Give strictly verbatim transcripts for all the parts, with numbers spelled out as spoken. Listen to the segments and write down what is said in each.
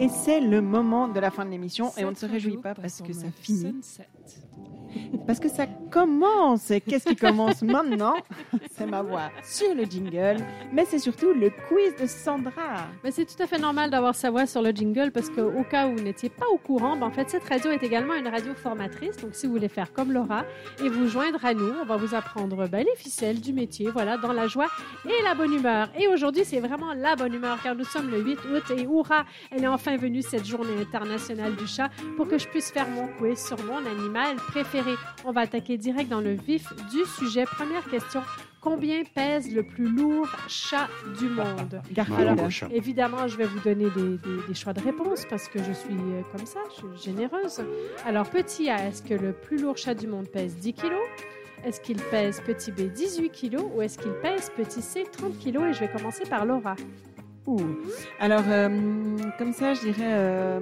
Et c'est le moment de la fin de l'émission et on ne se réjouit pas parce que ça finit. Parce que ça commence. Et qu'est-ce qui commence maintenant? C'est ma voix sur le jingle, mais c'est surtout le quiz de Sandra. Mais c'est tout à fait normal d'avoir sa voix sur le jingle parce qu'au cas où vous n'étiez pas au courant, ben en fait, cette radio est également une radio formatrice. Donc, si vous voulez faire comme Laura et vous joindre à nous, on va vous apprendre ben, les ficelles du métier, voilà, dans la joie et la bonne humeur. Et aujourd'hui, c'est vraiment la bonne humeur car nous sommes le huit août et hurrah, elle est enfin venue cette journée internationale du chat pour que je puisse faire mon quiz sur mon animal préféré. On va attaquer direct dans le vif du sujet. Première question. Combien pèse le plus lourd chat du monde? Alors, évidemment, je vais vous donner des, des, des choix de réponse parce que je suis euh, comme ça, je suis généreuse. Alors, petit A, est-ce que le plus lourd chat du monde pèse dix kilos? Est-ce qu'il pèse petit B dix-huit kilos? Ou est-ce qu'il pèse petit C trente kilos? Et je vais commencer par Laura. Ouh. Alors, euh, comme ça, je dirais euh,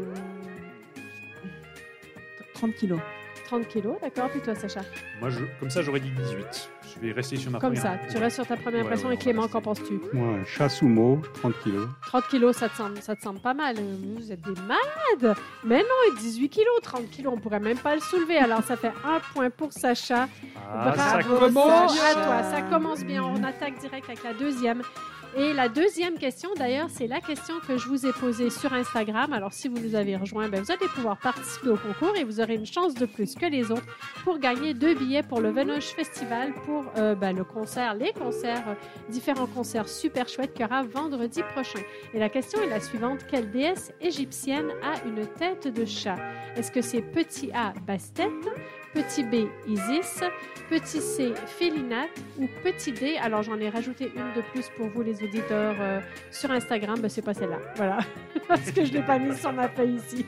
trente kilos. trente kilos, d'accord. Puis toi, Sacha? Moi, je, comme ça, j'aurais dit dix-huit. Je vais rester sur ma comme première. Comme ça, tu restes sur ta première ouais, impression. ouais, et Clément, rester... qu'en penses-tu? Moi, un chat sumo, trente kilos. trente kilos, ça te semble, ça te semble pas mal. Vous êtes des malades. Mais non, dix-huit kilos, trente kilos, on pourrait même pas le soulever. Alors, ça fait un point pour Sacha. Ah, bravo, ça commence. Sacha. À toi, ça commence bien. On attaque direct avec la deuxième. Et la deuxième question, d'ailleurs, c'est la question que je vous ai posée sur Instagram. Alors, si vous nous avez rejoints, ben, vous allez pouvoir participer au concours et vous aurez une chance de plus que les autres pour gagner deux billets pour le Venoge Festival pour euh, ben, le concert, les concerts, euh, différents concerts super chouettes qu'il y aura vendredi prochain. Et la question est la suivante. Quelle déesse égyptienne a une tête de chat? Est-ce que c'est petit A, Bastet, petit B, Isis, petit C, Félinate ou petit D, alors j'en ai rajouté une de plus pour vous les auditeurs euh, sur Instagram, ben c'est pas celle-là, voilà, parce que je l'ai pas mise sur ma feuille ici.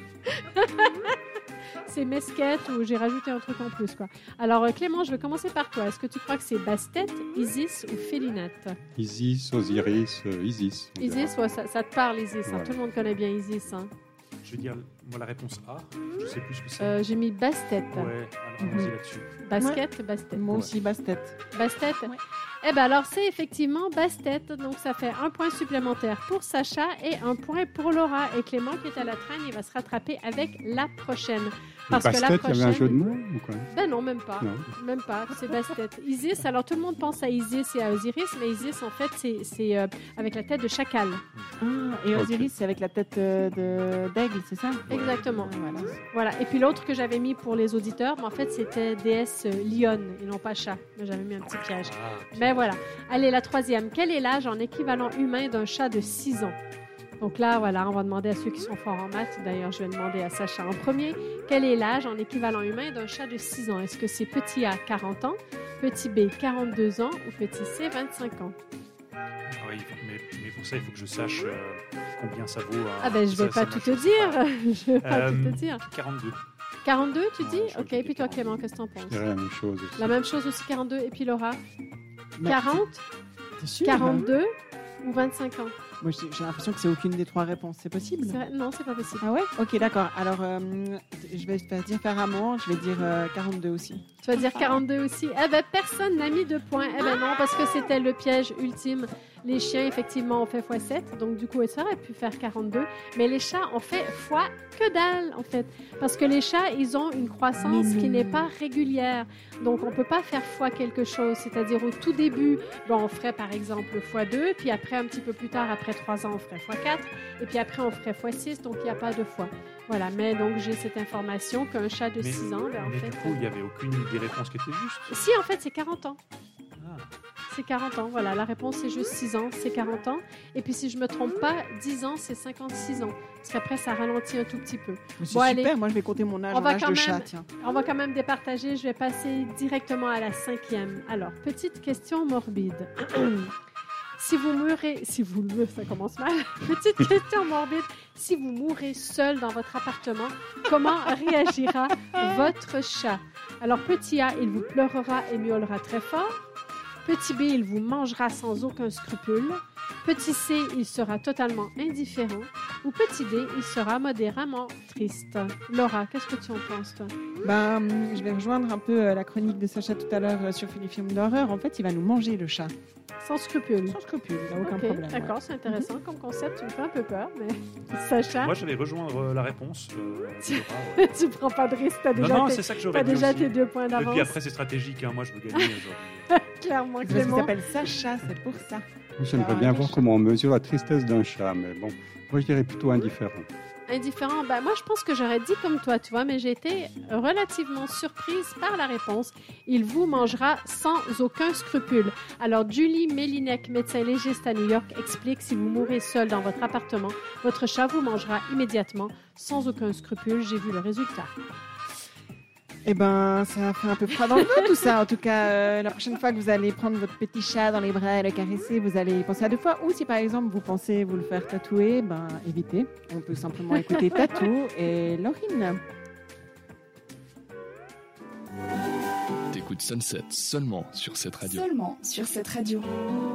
C'est Mesquette ou j'ai rajouté un truc en plus, quoi. Alors euh, Clément, je vais commencer par toi. Est-ce que tu crois que c'est Bastet, Isis ou Félinate? Isis, Osiris, euh, Isis. Isis, ouais, ça, ça te parle Isis, hein. Ouais. Tout le monde connaît bien Isis, hein. Je vais dire, moi, la réponse A. Je sais plus ce que c'est. Euh, j'ai mis Bastet. Ouais, alors allons-y là-dessus. Basket, ouais. Bastet. Moi ouais. aussi, Bastet. Bastet. Ouais. Eh bien, alors, c'est effectivement Bastet. Donc, ça fait un point supplémentaire pour Sacha et un point pour Laura. Et Clément, qui est à la traîne, il va se rattraper avec la prochaine. Parce Bastet, que la prochaine... il y avait un jeu de mots ou quoi? Ben non, même pas. Non. Même pas. C'est Bastet. Isis, alors tout le monde pense à Isis et à Osiris, mais Isis, en fait, c'est, c'est euh, avec la tête de chacal. Ah, et Osiris, Okay. c'est avec la tête euh, de, d'aigle, c'est ça? Exactement. Ah, voilà. Voilà. Et puis l'autre que j'avais mis pour les auditeurs, mais en fait, c'était déesse euh, lionne et non pas chat. Mais j'avais mis un petit piège. Ah, Mais voilà. Allez, la troisième. Quel est l'âge en équivalent humain d'un chat de six ans? Donc là, voilà, on va demander à ceux qui sont forts en maths. D'ailleurs, je vais demander à Sacha en premier. Quel est l'âge en équivalent humain d'un chat de six ans? Est-ce que c'est petit A, quarante ans, petit B, quarante-deux ans ou petit C, vingt-cinq ans? Ah oui, mais, mais pour ça, il faut que je sache euh, combien ça vaut. Hein. Ah ben, je Ça- vais pas ça tout marche te pas. dire. Je vais pas Euh, tout te dire. quarante-deux. quarante-deux, tu Ouais, dis? je crois Ok, que et puis toi, c'était Clément, qu'est-ce que t'en penses? Je dirais la même chose aussi. La même chose aussi, quarante-deux. Et puis Laura? Mais quarante, T'es sûr? quarante-deux ou vingt-cinq ans? Moi, j'ai, j'ai l'impression que c'est aucune des trois réponses. C'est possible? C'est vrai? Non, c'est pas possible. Ah ouais? Ok, d'accord. Alors, euh, je vais faire différemment. Je vais dire euh, quarante-deux aussi. Tu vas dire quarante-deux aussi. Eh ben, personne n'a mis de points. Eh ben non, parce que c'était le piège ultime. Les chiens, effectivement, ont fait fois sept. Donc, du coup, ça aurait pu faire quarante-deux. Mais les chats ont fait fois que dalle, en fait. Parce que les chats, ils ont une croissance Mais qui non. n'est pas régulière. Donc, on ne peut pas faire fois quelque chose. C'est-à-dire, au tout début, bon, on ferait, par exemple, fois deux. Puis après, un petit peu plus tard, après trois ans, on ferait fois quatre. Et puis après, on ferait fois six. Donc, il n'y a pas de fois. Voilà. Mais donc, j'ai cette information qu'un chat de Mais- six ans, ben, en mais fait... du coup, il n'y avait aucune des réponses qui était juste. Si, en fait, c'est quarante ans. Ah. C'est quarante ans, voilà. La réponse, c'est juste six ans, c'est quarante ans. Et puis, si je ne me trompe pas, dix ans, c'est cinquante-six ans. Parce qu'après, ça ralentit un tout petit peu. Mais c'est Bon, super. allez. Moi, je vais compter mon âge On en va âge quand de même- chat, tiens. On va quand même départager. Je vais passer directement à la cinquième. Alors, petite question morbide. Si vous mourrez... Si vous mourrez, ça commence mal. Petite question morbide. Si vous mourrez seul dans votre appartement, comment réagira votre chat? Alors, petit A, il vous pleurera et miaulera très fort. Petit B, il vous mangera sans aucun scrupule. Petit C, il sera totalement indifférent. Ou petit D, il sera modérément triste. Laura, qu'est-ce que tu en penses, toi? Ben, hum, je vais rejoindre un peu euh, la chronique de Sacha tout à l'heure euh, sur les films d'horreur. En fait, il va nous manger, le chat. Sans scrupule. Sans scrupule, il n'y a aucun Ok, problème. D'accord, ouais. c'est intéressant comme concept. Tu me fais un peu peur, mais Sacha, Moi, j'allais rejoindre euh, la réponse. euh, de Laura, ouais. tu prends pas de risque. T'as Non, déjà, non, tes, c'est ça que t'as j'aurais dit déjà aussi. tes deux points Et d'avance. puis après, c'est stratégique. Hein. Moi, je veux gagner aujourd'hui. Clairement, C'est parce qu'il Clément. s'appelle Sacha, c'est pour ça. J'aimerais Ah, bien les voir chats. comment on mesure la tristesse d'un chat, mais bon, moi je dirais plutôt indifférent. Indifférent. Ben, moi, je pense que j'aurais dit comme toi, tu vois, mais j'ai été relativement surprise par la réponse. Il vous mangera sans aucun scrupule. Alors, Julie Mélinec, médecin légiste à New York, explique si vous mourrez seul dans votre appartement, votre chat vous mangera immédiatement sans aucun scrupule. J'ai vu le résultat. Eh ben, ça fait un peu froid dans le dos tout ça. En tout cas, euh, la prochaine fois que vous allez prendre votre petit chat dans les bras et le caresser, vous allez y penser à deux fois. Ou si par exemple vous pensez vous le faire tatouer, ben évitez. On peut simplement écouter Tatou et Laurine. T'écoutes Sunset seulement sur cette radio. Seulement sur cette radio.